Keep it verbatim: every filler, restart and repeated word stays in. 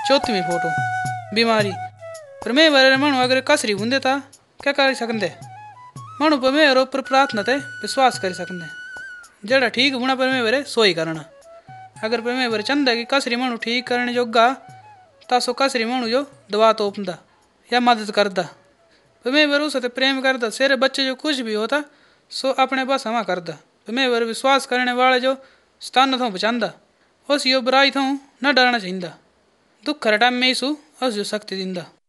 चौथीवीं photo बीमारी परमेश्वर मनु अगर कसरी होंदे ता क्या कर सकते मनु परमेश्वर उपर प्रार्थना ते विश्वास कर सकते जेड़ा ठीक होना परमेश्वर सोई करना। अगर परमेश्वर चाहता कि कसरी मनु ठीक करने जोगा ता सो कसरी मनु जो दवा तोपदा या मदद करदा। परमेश्वर उस प्रेम करदा सेरे बच्चे जो कुछ भी होता सो अपने बस में करदा। परमेश्वर विश्वास करने वाले जो स्थान थों बचांदा उस यो बुराई थों न डरना चाहिए। दुख हर टाइम में यीशु उस जो शक्ति दिंदा।